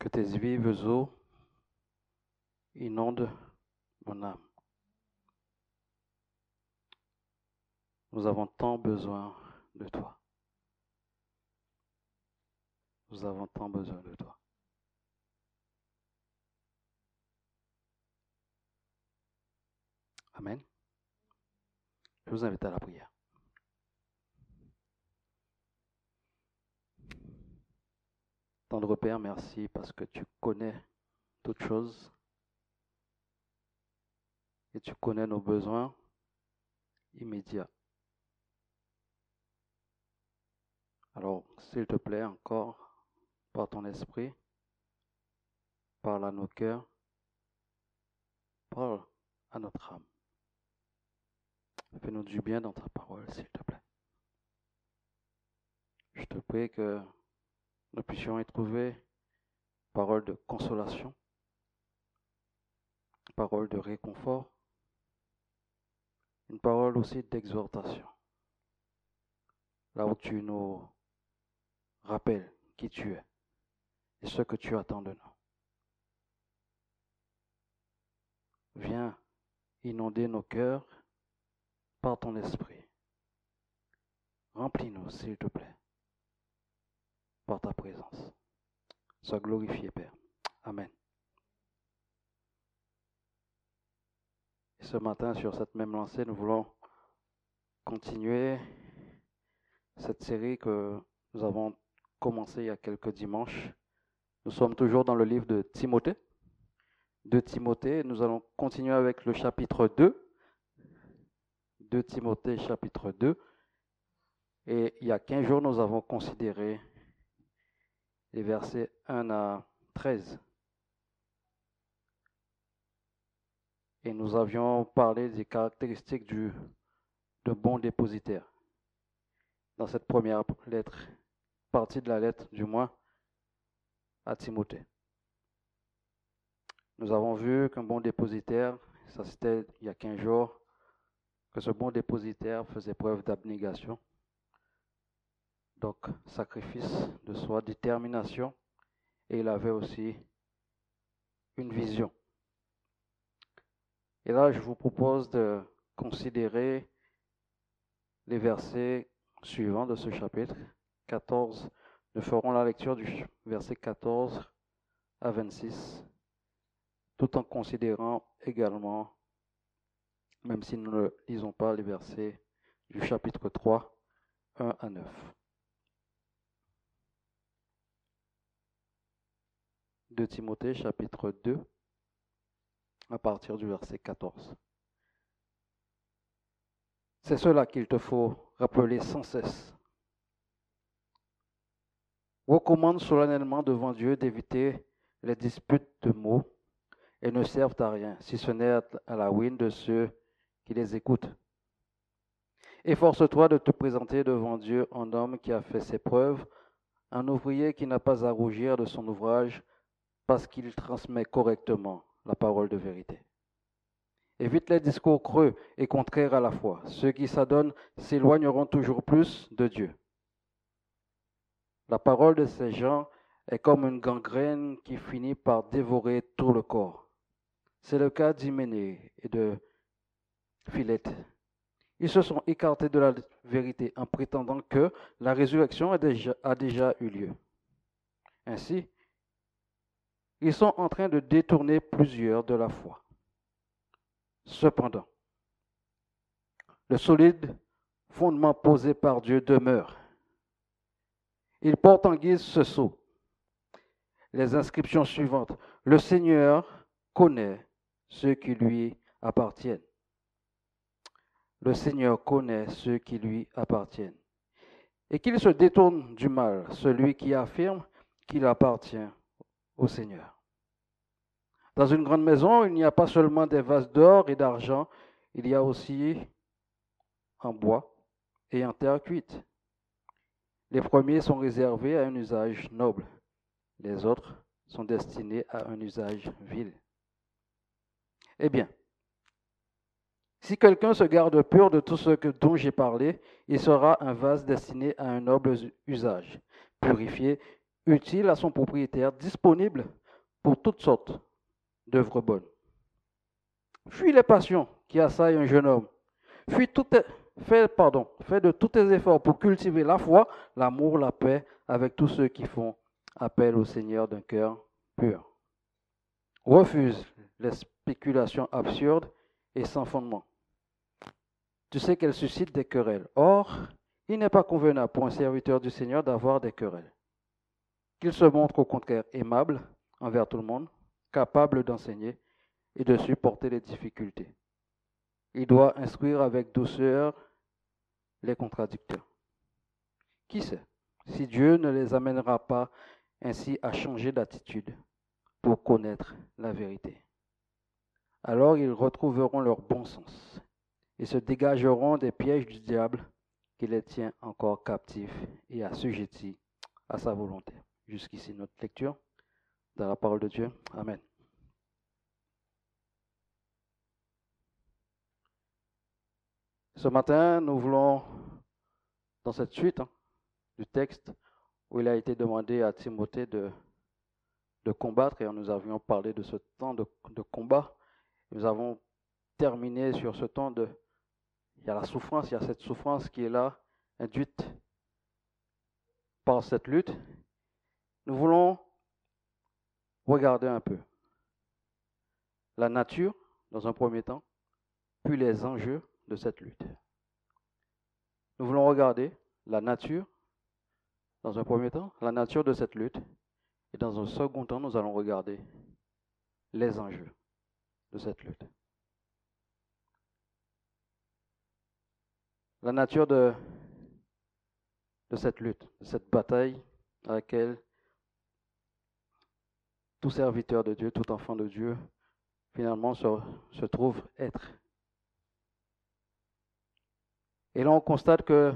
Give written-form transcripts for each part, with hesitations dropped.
que tes vives eaux inondent mon âme. Nous avons tant besoin de toi. Nous avons tant besoin de toi. Amen. Je vous invite à la prière. Tendre Père, merci parce que tu connais toutes choses et tu connais nos besoins immédiats. Alors, s'il te plaît, encore, par ton esprit, parle à nos cœurs, parle à notre âme. Fais-nous du bien dans ta parole, s'il te plaît. Je te prie que nous puissions y trouver parole de consolation, parole de réconfort, une parole aussi d'exhortation. Là où tu nous rappelles qui tu es et ce que tu attends de nous. Viens inonder nos cœurs par ton esprit. Remplis-nous, s'il te plaît, par ta présence. Sois glorifié, Père. Amen. Et ce matin, sur cette même lancée, nous voulons continuer cette série que nous avons commencée il y a quelques dimanches. Nous sommes toujours dans le livre de Timothée. De Timothée, nous allons continuer avec le chapitre 2. De Timothée, chapitre 2. Et il y a 15 jours, nous avons considéré les versets 1 à 13. Et nous avions parlé des caractéristiques de bon dépositaire. Dans cette première lettre, partie de la lettre du moins, à Timothée. Nous avons vu qu'un bon dépositaire, ça c'était il y a 15 jours, que ce bon dépositaire faisait preuve d'abnégation. Donc, sacrifice de soi, détermination, et il avait aussi une vision. Et là, je vous propose de considérer les versets suivants de ce chapitre, 14. Nous ferons la lecture du verset 14 à 26, tout en considérant également, même si nous ne lisons pas les versets du chapitre 3, 1 à 9. De Timothée, chapitre 2, à partir du verset 14. C'est cela qu'il te faut rappeler sans cesse. Recommande solennellement devant Dieu d'éviter les disputes de mots et ne servent à rien, si ce n'est à la ruine de ceux qui les écoutent. Efforce-toi de te présenter devant Dieu un homme qui a fait ses preuves, un ouvrier qui n'a pas à rougir de son ouvrage parce qu'il transmet correctement la parole de vérité. Évite les discours creux et contraires à la foi. Ceux qui s'adonnent s'éloigneront toujours plus de Dieu. La parole de ces gens est comme une gangrène qui finit par dévorer tout le corps. C'est le cas d'Hyménée et de Philette. Ils se sont écartés de la vérité en prétendant que la résurrection a déjà eu lieu. Ainsi, ils sont en train de détourner plusieurs de la foi. Cependant, le solide fondement posé par Dieu demeure. Il porte en guise ce sceau. Les inscriptions suivantes. Le Seigneur connaît ceux qui lui appartiennent. Le Seigneur connaît ceux qui lui appartiennent. Et qu'il se détourne du mal, celui qui affirme qu'il appartient au Seigneur. Dans une grande maison, il n'y a pas seulement des vases d'or et d'argent, il y a aussi en bois et en terre cuite. Les premiers sont réservés à un usage noble, les autres sont destinés à un usage vil. Eh bien, si quelqu'un se garde pur de tout ce dont j'ai parlé, il sera un vase destiné à un noble usage, purifié, utile à son propriétaire, disponible pour toutes sortes d'œuvres bonnes. Fuis les passions qui assaillent un jeune homme. Fais de tous tes efforts pour cultiver la foi, l'amour, la paix avec tous ceux qui font appel au Seigneur d'un cœur pur. Refuse les spéculations absurdes et sans fondement. Tu sais qu'elles suscitent des querelles. Or, il n'est pas convenable pour un serviteur du Seigneur d'avoir des querelles. Qu'il se montre au contraire aimable envers tout le monde, capable d'enseigner et de supporter les difficultés. Il doit instruire avec douceur les contradicteurs. Qui sait si Dieu ne les amènera pas ainsi à changer d'attitude pour connaître la vérité. Alors ils retrouveront leur bon sens et se dégageront des pièges du diable qui les tient encore captifs et assujettis à sa volonté. Jusqu'ici notre lecture dans la parole de Dieu. Amen. Ce matin, nous voulons, dans cette suite du texte où il a été demandé à Timothée de combattre, et nous avions parlé de ce temps de combat, nous avons terminé sur ce temps il y a la souffrance, il y a cette souffrance qui est là, induite par cette lutte. Nous voulons regarder un peu la nature dans un premier temps, puis les enjeux de cette lutte. Nous voulons regarder la nature dans un premier temps, la nature de cette lutte, et dans un second temps, nous allons regarder les enjeux de cette lutte. La nature de cette lutte, de cette bataille à laquelle tout serviteur de Dieu, tout enfant de Dieu, finalement se trouve être. Et là, on constate que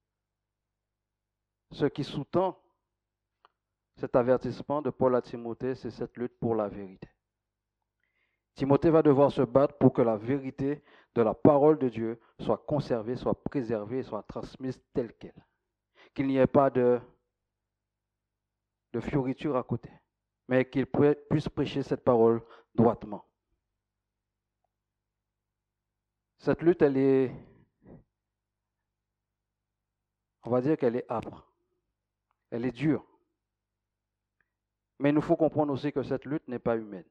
ce qui sous-tend cet avertissement de Paul à Timothée, c'est cette lutte pour la vérité. Timothée va devoir se battre pour que la vérité de la parole de Dieu soit conservée, soit préservée, soit transmise telle qu'elle. Qu'il n'y ait pas de fioriture à côté, mais qu'il puisse prêcher cette parole droitement. Cette lutte, on va dire qu'elle est âpre, elle est dure. Mais il nous faut comprendre aussi que cette lutte n'est pas humaine.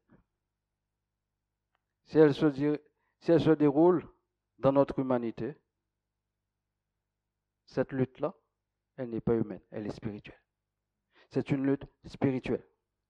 Si elle se déroule dans notre humanité, cette lutte-là, elle n'est pas humaine, elle est spirituelle. C'est une lutte spirituelle.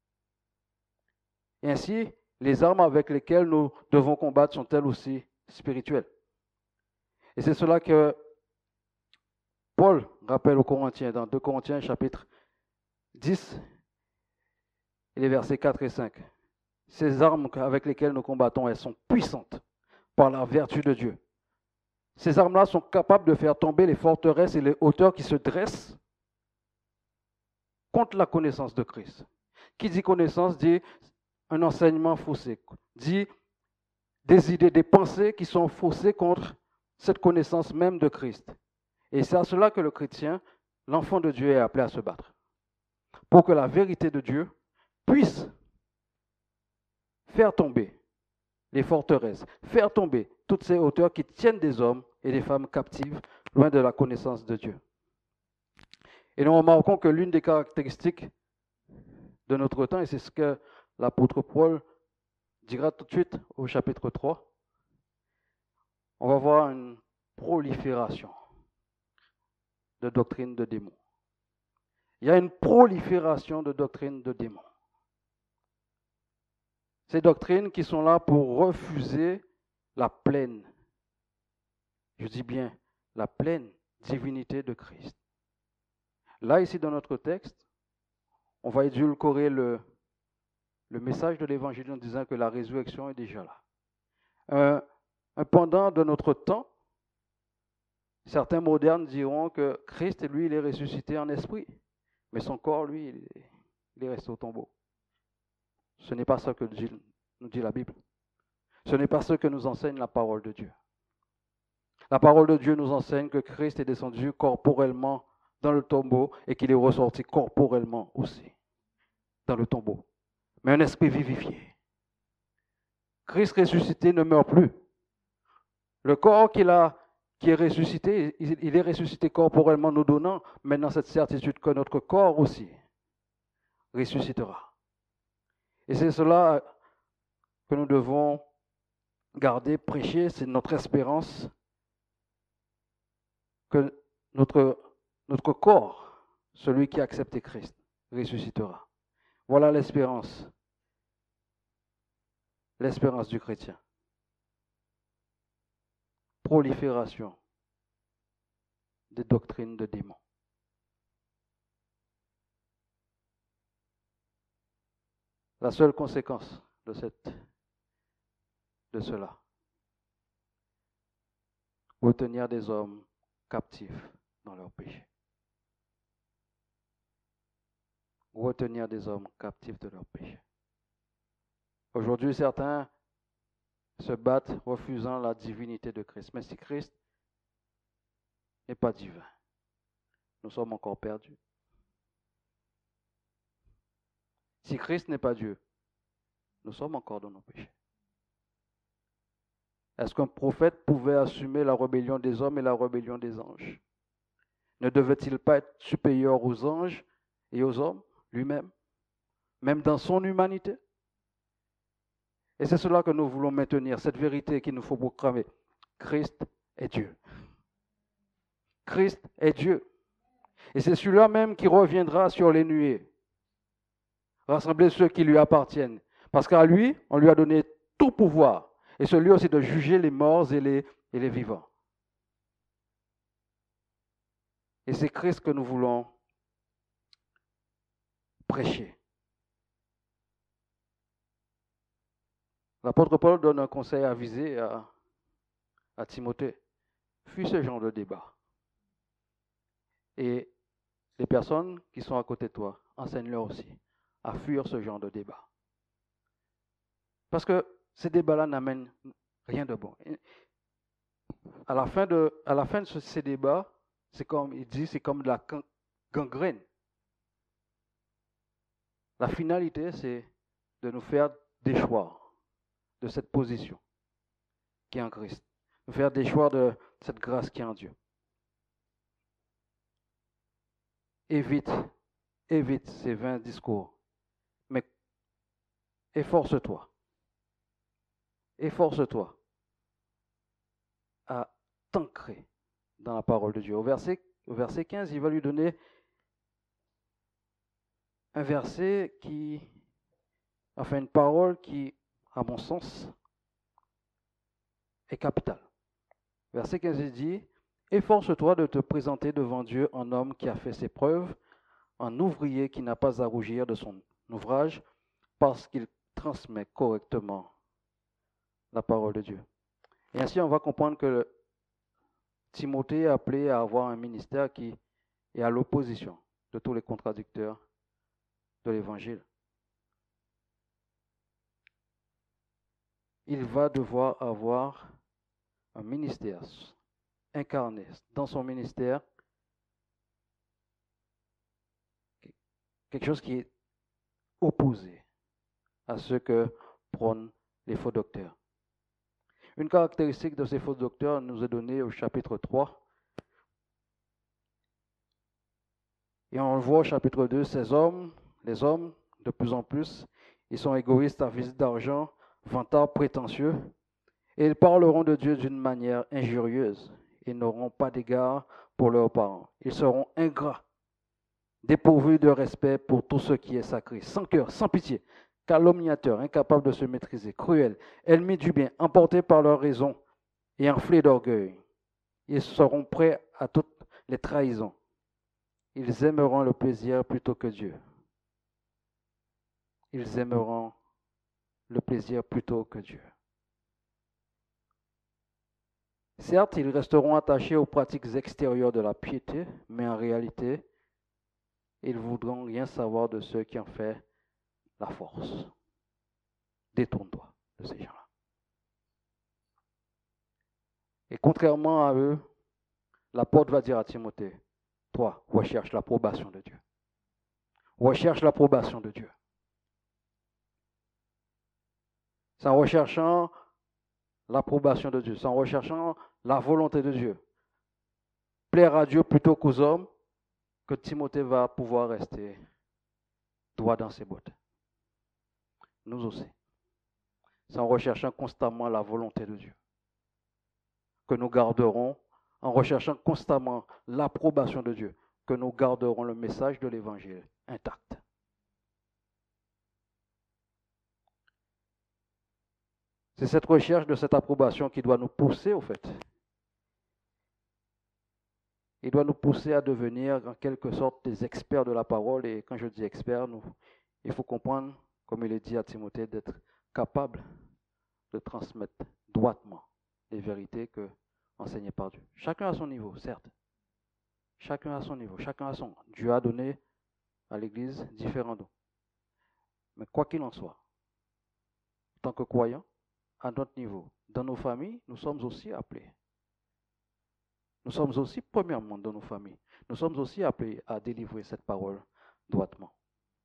Et ainsi, les armes avec lesquelles nous devons combattre sont elles aussi spirituelles. Et c'est cela que Paul rappelle aux Corinthiens dans 2 Corinthiens chapitre 10 et les versets 4 et 5. Ces armes avec lesquelles nous combattons, elles sont puissantes par la vertu de Dieu. Ces armes-là sont capables de faire tomber les forteresses et les hauteurs qui se dressent contre la connaissance de Christ. Qui dit connaissance dit un enseignement faussé, dit des idées, des pensées qui sont faussées contre cette connaissance même de Christ. Et c'est à cela que le chrétien, l'enfant de Dieu, est appelé à se battre. Pour que la vérité de Dieu puisse faire tomber les forteresses, faire tomber toutes ces hauteurs qui tiennent des hommes et des femmes captives, loin de la connaissance de Dieu. Et nous remarquons que l'une des caractéristiques de notre temps, et c'est ce que l'apôtre Paul dira tout de suite au chapitre 3, on va voir une prolifération de doctrines de démons. Il y a une prolifération de doctrines de démons. Ces doctrines qui sont là pour refuser la pleine, je dis bien la pleine divinité de Christ. Là, ici, dans notre texte, on va édulcorer le message de l'Évangile en disant que la résurrection est déjà là. Un pendant de notre temps, certains modernes diront que Christ, lui, il est ressuscité en esprit, mais son corps, lui, il est resté au tombeau. Ce n'est pas ça que nous dit la Bible. Ce n'est pas ce que nous enseigne la parole de Dieu. La parole de Dieu nous enseigne que Christ est descendu corporellement dans le tombeau et qu'il est ressorti corporellement aussi. dans le tombeau, mais un esprit vivifié. Christ ressuscité ne meurt plus. Le corps qui est ressuscité, il est ressuscité corporellement, nous donnant maintenant cette certitude que notre corps aussi ressuscitera. Et c'est cela que nous devons garder, prêcher, c'est notre espérance que notre corps, celui qui a accepté Christ, ressuscitera. Voilà l'espérance du chrétien. Prolifération des doctrines de démons. La seule conséquence de cela, retenir des hommes captifs dans leur péché. Retenir des hommes captifs de leur péché. Aujourd'hui, certains se battent refusant la divinité de Christ. Mais si Christ n'est pas divin, nous sommes encore perdus. Si Christ n'est pas Dieu, nous sommes encore dans nos péchés. Est-ce qu'un prophète pouvait assumer la rébellion des hommes et la rébellion des anges? Ne devait-il pas être supérieur aux anges et aux hommes lui-même, même dans son humanité? Et c'est cela que nous voulons maintenir, cette vérité qu'il nous faut proclamer. Christ est Dieu. Christ est Dieu. Et c'est celui-là même qui reviendra sur les nuées, rassembler ceux qui lui appartiennent. Parce qu'à lui, on lui a donné tout pouvoir. Et celui aussi de juger les morts et les vivants. Et c'est Christ que nous voulons prêcher. L'apôtre Paul donne un conseil avisé à Timothée. Fuis ce genre de débat. Et les personnes qui sont à côté de toi, enseigne-leur aussi à fuir ce genre de débat. Parce que ces débats-là n'amènent rien de bon. À la fin de ces débats, c'est comme il dit, c'est comme de la gangrène. La finalité, c'est de nous faire déchoir de cette position qui est en Christ. Nous faire déchoir de cette grâce qui est en Dieu. Évite ces vains discours. Mais efforce-toi à t'ancrer dans la parole de Dieu. Au verset 15, il va lui donner un verset une parole qui, à mon sens, est capitale. Verset 15, il dit, « Efforce-toi de te présenter devant Dieu en homme qui a fait ses preuves, en ouvrier qui n'a pas à rougir de son ouvrage, parce qu'il transmet correctement la parole de Dieu. » Et ainsi, on va comprendre que Timothée est appelé à avoir un ministère qui est à l'opposition de tous les contradicteurs de l'Évangile. Il va devoir avoir un ministère incarné dans son ministère, quelque chose qui est opposé à ce que prônent les faux docteurs. Une caractéristique de ces faux docteurs nous est donnée au chapitre 3. Et on le voit au chapitre 2, les hommes, de plus en plus, ils sont égoïstes, avides d'argent, vantards, prétentieux, et ils parleront de Dieu d'une manière injurieuse. Ils n'auront pas d'égard pour leurs parents. Ils seront ingrats, dépourvus de respect pour tout ce qui est sacré, sans cœur, sans pitié, calomniateurs, incapables de se maîtriser, cruels, ennemis du bien, emportés par leur raison et enflés d'orgueil. Ils seront prêts à toutes les trahisons. Ils aimeront le plaisir plutôt que Dieu. Ils aimeront le plaisir plutôt que Dieu. Certes, ils resteront attachés aux pratiques extérieures de la piété, mais en réalité, ils ne voudront rien savoir de ceux qui en fait la force. Détourne-toi de ces gens-là. Et contrairement à eux, l'apôtre va dire à Timothée, toi, recherche l'approbation de Dieu. Recherche l'approbation de Dieu. C'est en recherchant l'approbation de Dieu, c'est en recherchant la volonté de Dieu. Plaire à Dieu plutôt qu'aux hommes, que Timothée va pouvoir rester droit dans ses bottes. Nous aussi. C'est en recherchant constamment la volonté de Dieu que nous garderons, en recherchant constamment l'approbation de Dieu, que nous garderons le message de l'Évangile intact. C'est cette recherche de cette approbation qui doit nous pousser, au fait. Il doit nous pousser à devenir, en quelque sorte, des experts de la parole. Et quand je dis experts, il faut comprendre, comme il est dit à Timothée, d'être capable de transmettre droitement les vérités enseignées par Dieu. Chacun à son niveau, certes. Chacun à son niveau, chacun à son. Dieu a donné à l'Église différents dons. Mais quoi qu'il en soit, en tant que croyants, à notre niveau, dans nos familles, nous sommes aussi appelés. Nous sommes aussi, premièrement, dans nos familles, nous sommes aussi appelés à délivrer cette parole droitement.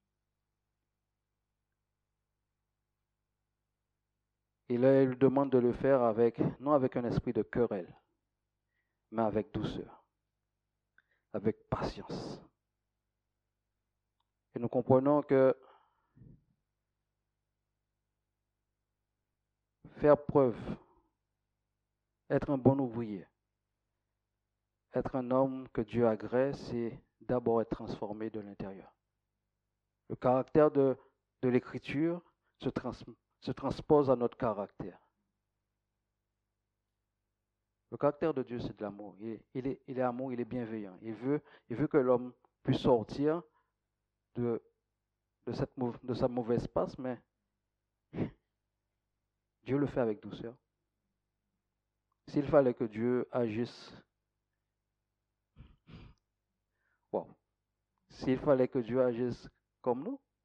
Et là, il demande de le faire non avec un esprit de querelle, mais avec douceur, avec patience. Et nous comprenons que faire preuve, être un bon ouvrier, être un homme que Dieu agrée, c'est d'abord être transformé de l'intérieur. Le caractère de l'Écriture se transpose à notre caractère. Le caractère de Dieu, c'est de l'amour. Il est amour, il est bienveillant. Il veut que l'homme puisse sortir de sa mauvaise passe, mais Dieu le fait avec douceur. S'il fallait que Dieu agisse, s'il fallait que Dieu agisse comme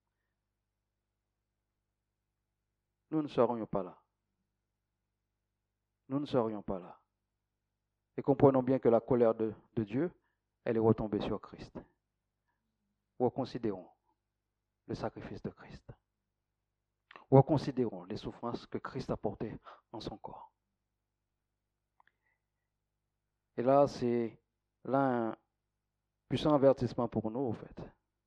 nous ne serions pas là. Nous ne serions pas là. Et comprenons bien que la colère de Dieu, elle est retombée sur Christ. Reconsidérons le sacrifice de Christ. Reconsidérons les souffrances que Christ a portées en son corps. Et là, c'est un puissant avertissement pour nous, en fait.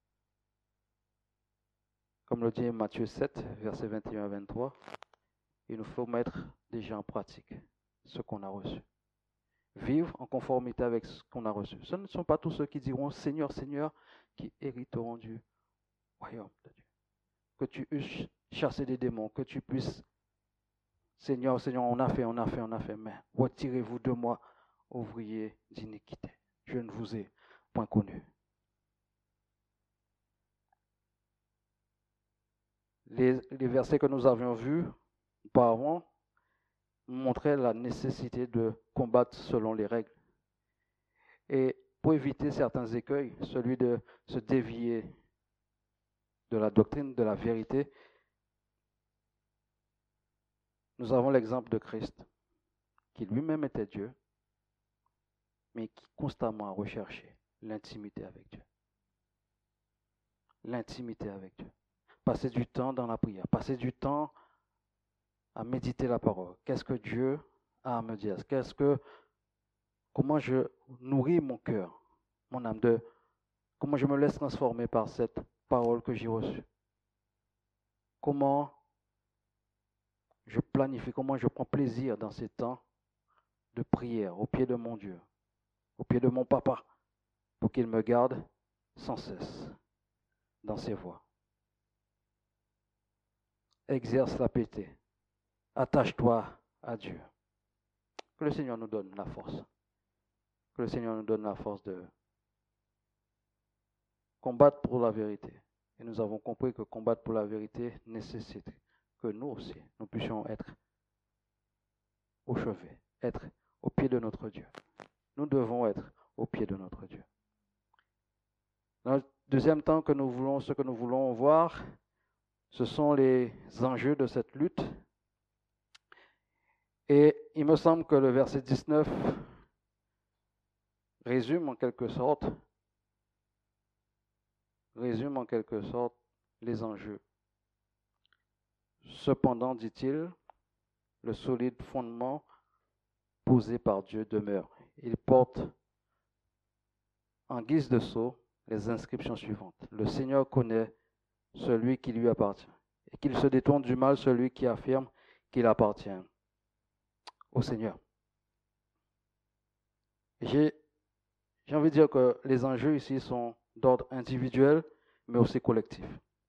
Comme le dit Matthieu 7, versets 21 à 23, il nous faut mettre déjà en pratique ce qu'on a reçu. Vivre en conformité avec ce qu'on a reçu. Ce ne sont pas tous ceux qui diront Seigneur, Seigneur, qui hériteront du royaume de Dieu. Que tu eusses chassé des démons, que tu puisses, Seigneur, Seigneur, on a fait, mais retirez-vous de moi, ouvriers d'iniquité. Je ne vous ai point connu. Les versets que nous avions vus auparavant montraient la nécessité de combattre selon les règles. Et pour éviter certains écueils, celui de se dévier de la doctrine, de la vérité, nous avons l'exemple de Christ, qui lui-même était Dieu, mais qui constamment a recherché l'intimité avec Dieu. L'intimité avec Dieu. Passer du temps dans la prière, passer du temps à méditer la parole. Qu'est-ce que Dieu a à me dire? Comment je nourris mon cœur, mon âme, comment je me laisse transformer par cette parole que j'ai reçue? Comment je planifie, comment je prends plaisir dans ces temps de prière au pied de mon Dieu, au pied de mon papa, pour qu'il me garde sans cesse dans ses voies. Exerce la piété. Attache-toi à Dieu. Que le Seigneur nous donne la force. Que le Seigneur nous donne la force de combattre pour la vérité. Et nous avons compris que combattre pour la vérité nécessite que nous aussi, nous puissions être au chevet, être au pied de notre Dieu. Nous devons être au pied de notre Dieu. Dans le deuxième temps ce que nous voulons voir, ce sont les enjeux de cette lutte. Et il me semble que le verset 19 résume en quelque sorte les enjeux. Cependant, dit-il, le solide fondement posé par Dieu demeure. Il porte en guise de sceau les inscriptions suivantes. Le Seigneur connaît celui qui lui appartient, et qu'il se détourne du mal celui qui affirme qu'il appartient au Seigneur. J'ai envie de dire que les enjeux ici sont d'ordre individuel, mais aussi collectif.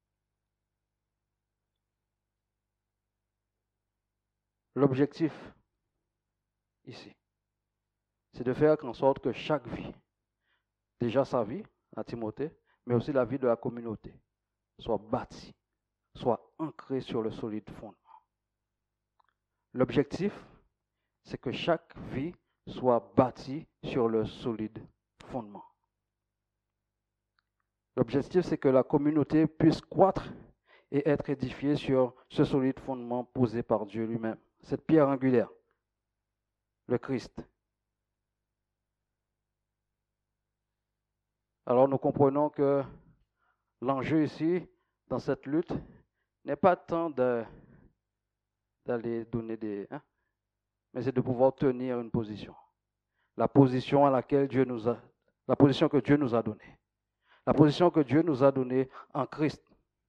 L'objectif ici, c'est de faire en sorte que chaque vie, déjà sa vie à Timothée, mais aussi la vie de la communauté, soit bâtie, soit ancrée sur le solide fondement. L'objectif, c'est que chaque vie soit bâtie sur le solide fondement. L'objectif, c'est que la communauté puisse croître et être édifiée sur ce solide fondement posé par Dieu lui-même. Cette pierre angulaire, le Christ. Alors nous comprenons que l'enjeu ici, dans cette lutte, n'est pas tant d'aller donner des... mais c'est de pouvoir tenir une position. La position à laquelle Dieu nous a... La position que Dieu nous a donnée. La position que Dieu nous a donnée en Christ.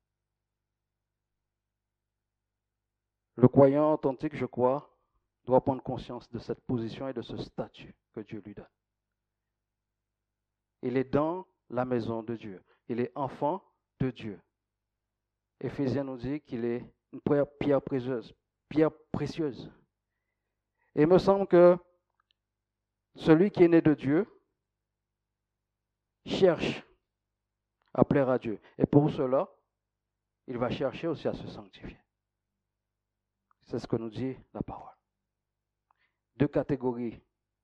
Le croyant authentique, je crois, doit prendre conscience de cette position et de ce statut que Dieu lui donne. Il est dans la maison de Dieu. Il est enfant de Dieu. Éphésiens nous dit qu'il est une pierre précieuse. Pierre précieuse. Et il me semble que celui qui est né de Dieu cherche à plaire à Dieu. Et pour cela, il va chercher aussi à se sanctifier. C'est ce que nous dit la parole. Deux catégories.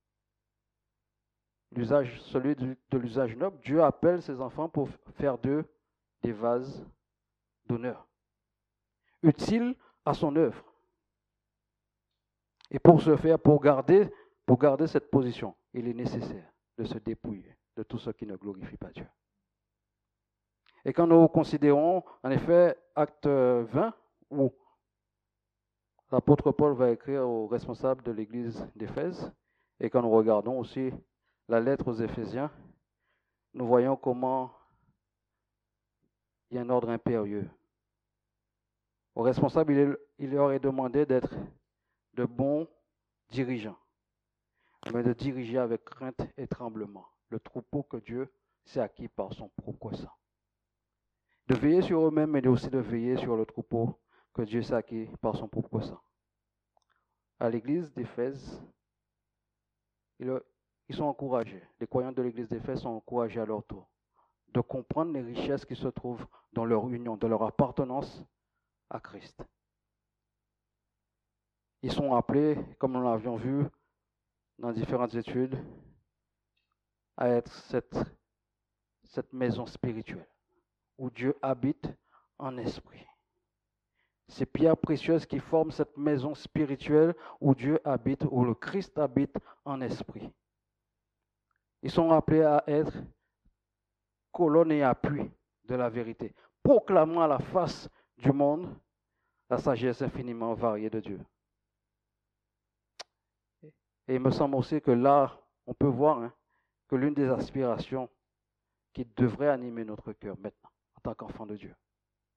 Celui de l'usage noble, Dieu appelle ses enfants pour faire d'eux des vases d'honneur, utiles à son œuvre. Et pour ce faire, pour garder cette position, il est nécessaire de se dépouiller de tout ce qui ne glorifie pas Dieu. Et quand nous considérons, en effet, Acte 20, où l'apôtre Paul va écrire aux responsables de l'église d'Éphèse, et quand nous regardons aussi la lettre aux Éphésiens, nous voyons comment il y a un ordre impérieux. Aux responsables, il leur est demandé d'être de bons dirigeants, mais de diriger avec crainte et tremblement le troupeau que Dieu s'est acquis par son propre sang. De veiller sur eux-mêmes, mais aussi de veiller sur le troupeau que Dieu s'est acquis par son propre sang. À l'église d'Éphèse, ils sont encouragés, les croyants de l'église d'Éphèse sont encouragés à leur tour de comprendre les richesses qui se trouvent dans leur union, dans leur appartenance à Christ. Ils sont appelés, comme nous l'avions vu dans différentes études, à être cette maison spirituelle où Dieu habite en esprit. Ces pierres précieuses qui forment cette maison spirituelle où Dieu habite, où le Christ habite en esprit. Ils sont appelés à être colonne et appui de la vérité, proclamant à la face du monde la sagesse infiniment variée de Dieu. Et il me semble aussi que là, on peut voir que l'une des aspirations qui devrait animer notre cœur maintenant, en tant qu'enfant de Dieu,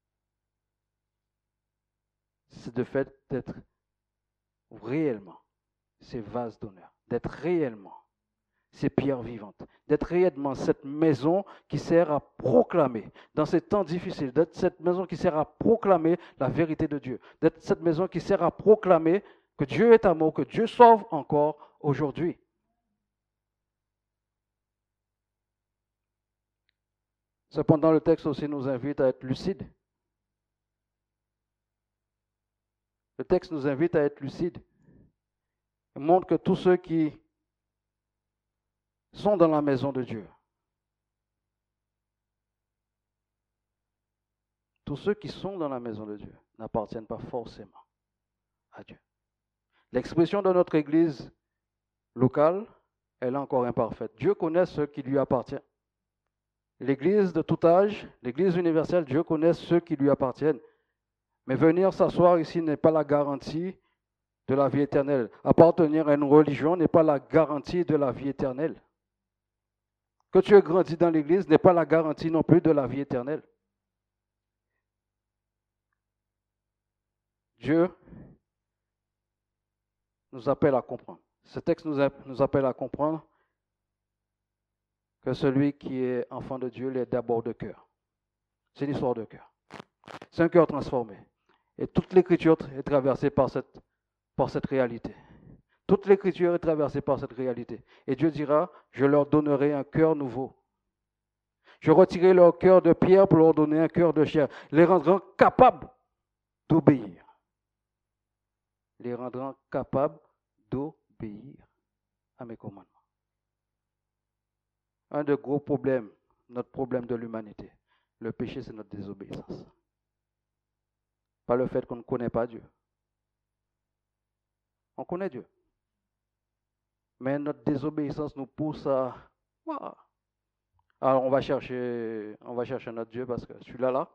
c'est de fait d'être réellement ces vases d'honneur, d'être réellement ces pierres vivantes, d'être réellement cette maison qui sert à proclamer, dans ces temps difficiles, d'être cette maison qui sert à proclamer la vérité de Dieu, d'être cette maison qui sert à proclamer que Dieu est amour, que Dieu sauve encore aujourd'hui. Cependant, le texte aussi nous invite à être lucides. Le texte nous invite à être lucides. Il montre que tous ceux qui sont dans la maison de Dieu, tous ceux qui sont dans la maison de Dieu n'appartiennent pas forcément à Dieu. L'expression de notre église locale, elle est encore imparfaite. Dieu connaît ceux qui lui appartiennent. L'église de tout âge, l'église universelle, Dieu connaît ceux qui lui appartiennent. Mais venir s'asseoir ici n'est pas la garantie de la vie éternelle. Appartenir à une religion n'est pas la garantie de la vie éternelle. Que tu aies grandi dans l'Église n'est pas la garantie non plus de la vie éternelle. Dieu nous appelle à comprendre. Ce texte nous appelle à comprendre que celui qui est enfant de Dieu l'est d'abord de cœur. C'est une histoire de cœur. C'est un cœur transformé. Et toute l'Écriture est traversée par cette réalité. Toute l'Écriture est traversée par cette réalité. Et Dieu dira, je leur donnerai un cœur nouveau. Je retirerai leur cœur de pierre pour leur donner un cœur de chair. Les rendront capables d'obéir. Les rendront capables d'obéir à mes commandements. Un des gros problèmes, notre problème de l'humanité, le péché, c'est notre désobéissance. Pas le fait qu'on ne connaît pas Dieu. On connaît Dieu. Mais notre désobéissance nous pousse à... Alors on va chercher notre Dieu parce que celui-là,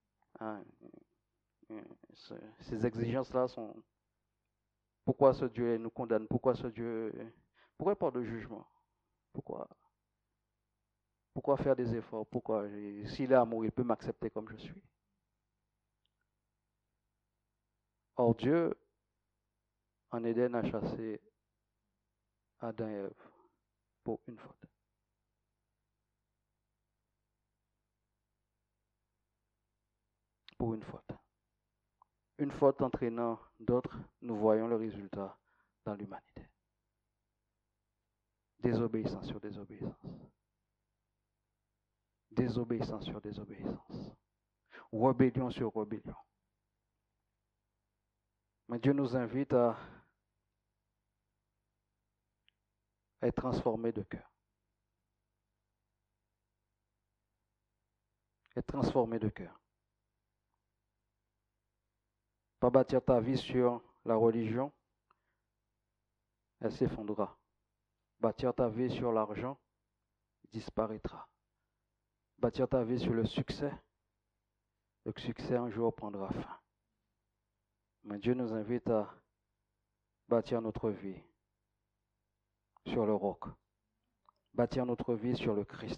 ces exigences-là sont... Pourquoi ce Dieu nous condamne? Pourquoi il parle de jugement? Pourquoi faire des efforts? Pourquoi? S'il est amour, il peut m'accepter comme je suis. Or Dieu, en Éden, a chassé Adam et Ève pour une faute. Pour une faute. Une faute entraînant d'autres, nous voyons le résultat dans l'humanité. Désobéissance sur désobéissance. Désobéissance sur désobéissance. Rébellion sur rébellion. Mais Dieu nous invite à être transformés de cœur. Être transformé de cœur. Pas bâtir ta vie sur la religion, elle s'effondrera. Bâtir ta vie sur l'argent, disparaîtra. Bâtir ta vie sur le succès un jour prendra fin. Mais Dieu nous invite à bâtir notre vie sur le roc, bâtir notre vie sur le Christ.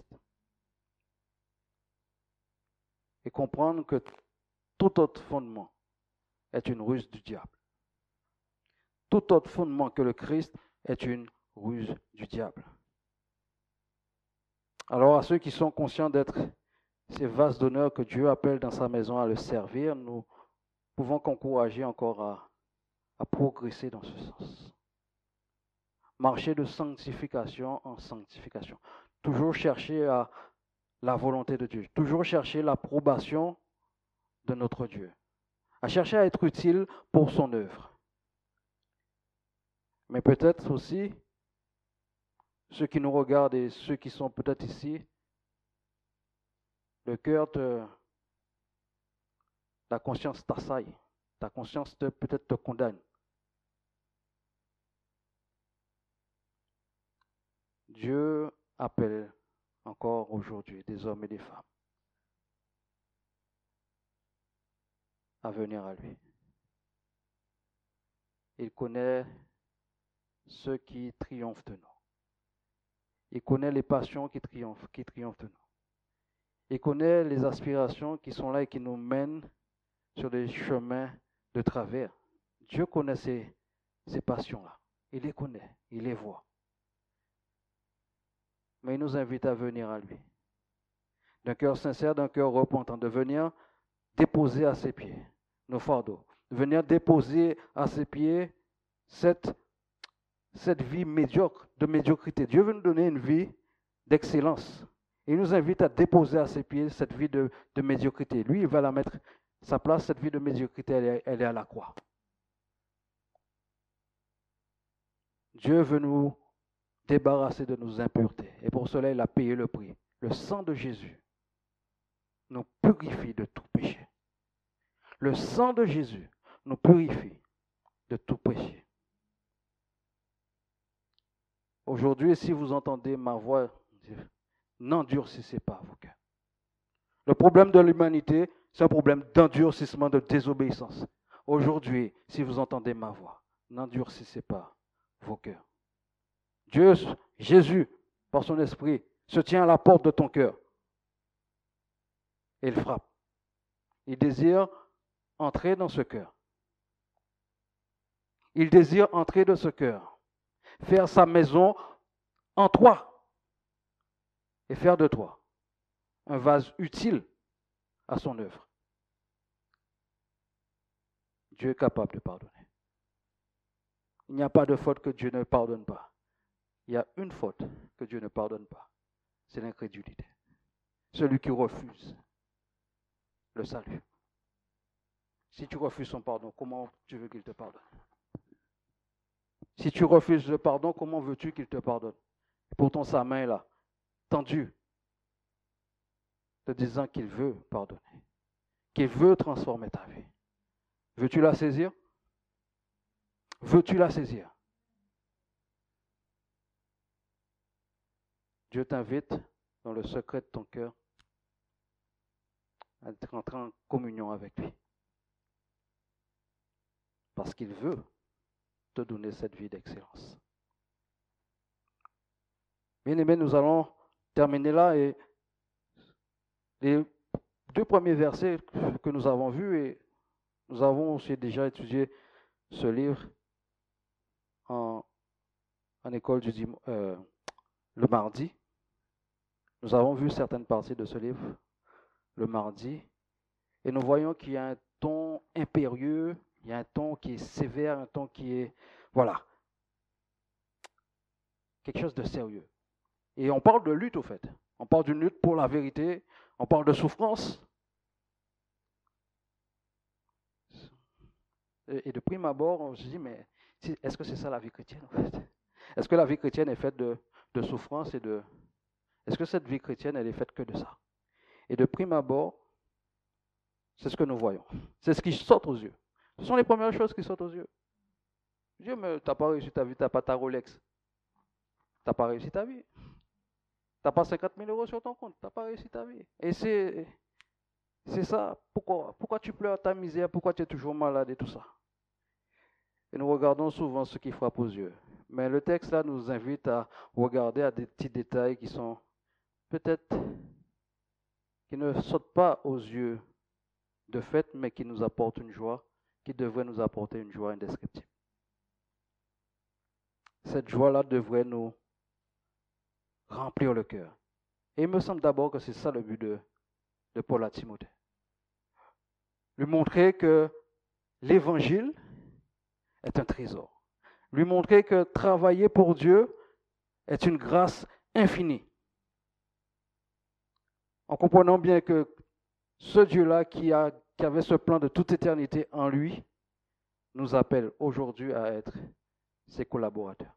Et comprendre que tout autre fondement est une ruse du diable. Tout autre fondement que le Christ est une ruse du diable. Alors à ceux qui sont conscients d'être ces vases d'honneur que Dieu appelle dans sa maison à le servir, nous pouvons qu'encourager encore à progresser dans ce sens. Marcher de sanctification en sanctification. Toujours chercher à la volonté de Dieu. Toujours chercher l'approbation de notre Dieu. À chercher à être utile pour son œuvre. Mais peut-être aussi, ceux qui nous regardent et ceux qui sont peut-être ici, le cœur la conscience t'assaille. Ta conscience peut-être te condamne. Dieu appelle encore aujourd'hui des hommes et des femmes à venir à lui. Il connaît ceux qui triomphent de nous. Il connaît les passions qui triomphent de nous. Il connaît les aspirations qui sont là et qui nous mènent sur des chemins de travers. Dieu connaît ces passions-là. Il les connaît, il les voit. Mais il nous invite à venir à lui. D'un cœur sincère, d'un cœur repentant, de venir déposer à ses pieds nos fardeaux. De venir déposer à ses pieds cette vie médiocre, de médiocrité. Dieu veut nous donner une vie d'excellence. Il nous invite à déposer à ses pieds cette vie de médiocrité. Lui, il va la mettre, sa place, cette vie de médiocrité, elle est à la croix. Dieu veut nous débarrasser de nos impuretés. Et pour cela, il a payé le prix. Le sang de Jésus nous purifie de tout péché. Le sang de Jésus nous purifie de tout péché. Aujourd'hui, si vous entendez ma voix, n'endurcissez pas vos cœurs. Le problème de l'humanité, c'est un problème d'endurcissement, de désobéissance. Aujourd'hui, si vous entendez ma voix, n'endurcissez pas vos cœurs. Dieu, Jésus, par son esprit, se tient à la porte de ton cœur. Et il frappe. Il désire entrer dans ce cœur. Il désire entrer dans ce cœur, faire sa maison en toi et faire de toi un vase utile à son œuvre. Dieu est capable de pardonner. Il n'y a pas de faute que Dieu ne pardonne pas. Il y a une faute que Dieu ne pardonne pas. C'est l'incrédulité. Celui qui refuse le salut. Si tu refuses son pardon, comment tu veux qu'il te pardonne? Si tu refuses le pardon, comment veux-tu qu'il te pardonne? Pourtant, sa main est là, tendue, te disant qu'il veut pardonner, qu'il veut transformer ta vie. Veux-tu la saisir? Veux-tu la saisir? Dieu t'invite dans le secret de ton cœur à entrer en communion avec lui. Parce qu'il veut te donner cette vie d'excellence. Bien aimés, nous allons terminer là et les 2 premiers versets que nous avons vus, et nous avons aussi déjà étudié ce livre en école le mardi. Nous avons vu certaines parties de ce livre le mardi et nous voyons qu'il y a un ton impérieux, il y a un ton qui est sévère, un ton qui est, voilà, quelque chose de sérieux. Et on parle de lutte au fait. On parle d'une lutte pour la vérité, on parle de souffrance. Et de prime abord, on se dit, mais est-ce que c'est ça la vie chrétienne en fait? Est-ce que la vie chrétienne est faite de souffrance et de... Est-ce que cette vie chrétienne, elle est faite que de ça? Et de prime abord, c'est ce que nous voyons. C'est ce qui saute aux yeux. Ce sont les premières choses qui sautent aux yeux. Dieu, mais tu n'as pas réussi ta vie, tu n'as pas ta Rolex. Tu n'as pas réussi ta vie. Tu n'as pas 50 000 euros sur ton compte. Tu n'as pas réussi ta vie. Et c'est ça. Pourquoi tu pleures ta misère? Pourquoi tu es toujours malade et tout ça? Et nous regardons souvent ce qui frappe aux yeux. Mais le texte là nous invite à regarder à des petits détails qui sont peut-être, qui ne sautent pas aux yeux de fait, mais qui nous apportent une joie, qui devrait nous apporter une joie indescriptible. Cette joie-là devrait nous remplir le cœur. Et il me semble d'abord que c'est ça le but de Paul à Timothée. Lui montrer que l'évangile est un trésor. Lui montrer que travailler pour Dieu est une grâce infinie. En comprenant bien que ce Dieu-là qui avait ce plan de toute éternité en lui, nous appelle aujourd'hui à être ses collaborateurs.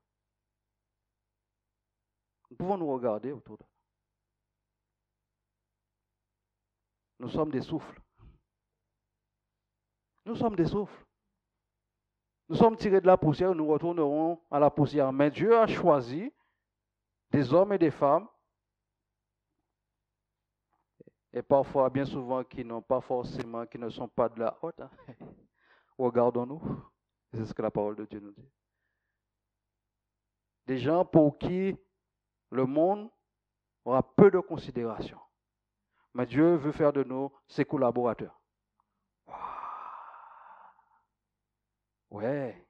Nous pouvons nous regarder autour de nous. Nous sommes des souffles. Nous sommes des souffles. Nous sommes tirés de la poussière, nous retournerons à la poussière. Mais Dieu a choisi des hommes et des femmes, et parfois, bien souvent, qui n'ont pas forcément, qui ne sont pas de la haute. Hein. Regardons-nous. C'est ce que la parole de Dieu nous dit. Des gens pour qui le monde aura peu de considération. Mais Dieu veut faire de nous ses collaborateurs. Wow. Ouais.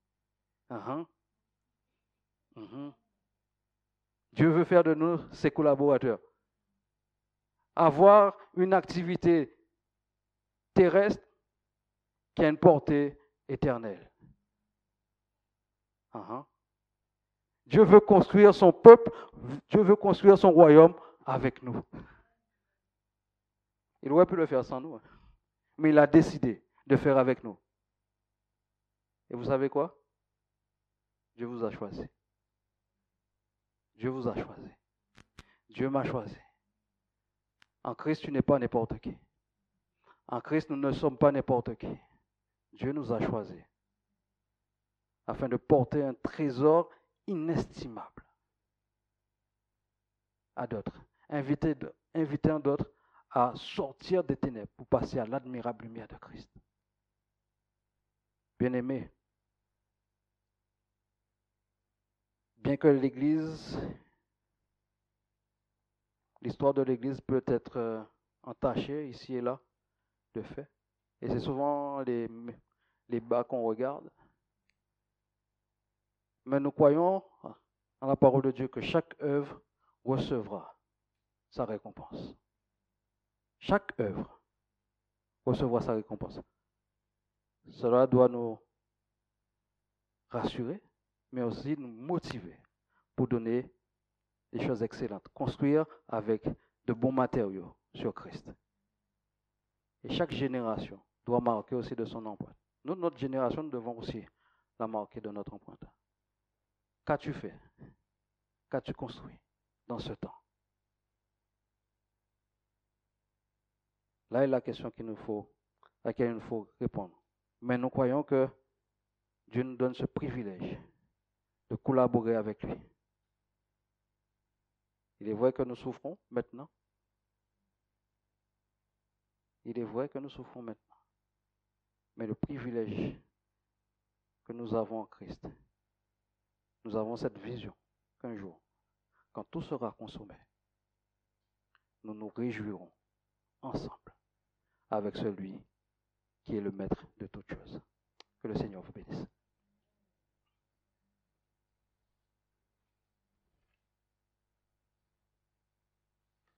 Dieu veut faire de nous ses collaborateurs. Avoir une activité terrestre qui a une portée éternelle. Dieu veut construire son peuple, Dieu veut construire son royaume avec nous. Il aurait pu le faire sans nous, mais il a décidé de faire avec nous. Et vous savez quoi? Dieu vous a choisi. Dieu vous a choisi. Dieu m'a choisi. En Christ, tu n'es pas n'importe qui. En Christ, nous ne sommes pas n'importe qui. Dieu nous a choisis afin de porter un trésor inestimable à d'autres. Invitant d'autres à sortir des ténèbres pour passer à l'admirable lumière de Christ. Bien-aimés, Bien que l'histoire de l'Église peut être entachée ici et là, de fait, et c'est souvent les bas qu'on regarde, mais nous croyons en la parole de Dieu que chaque œuvre recevra sa récompense. Chaque œuvre recevra sa récompense. Cela doit nous rassurer, mais aussi nous motiver pour donner des choses excellentes, construire avec de bons matériaux sur Christ. Et chaque génération doit marquer aussi de son empreinte. Nous, notre génération, nous devons aussi la marquer de notre empreinte. Qu'as-tu fait? Qu'as-tu construit dans ce temps? Là est la question à laquelle il nous faut répondre. Mais nous croyons que Dieu nous donne ce privilège de collaborer avec lui. Il est vrai que nous souffrons maintenant. Il est vrai que nous souffrons maintenant. Mais le privilège que nous avons en Christ, nous avons cette vision qu'un jour, quand tout sera consommé, nous nous réjouirons ensemble avec celui qui est le maître de toutes choses. Que le Seigneur vous bénisse.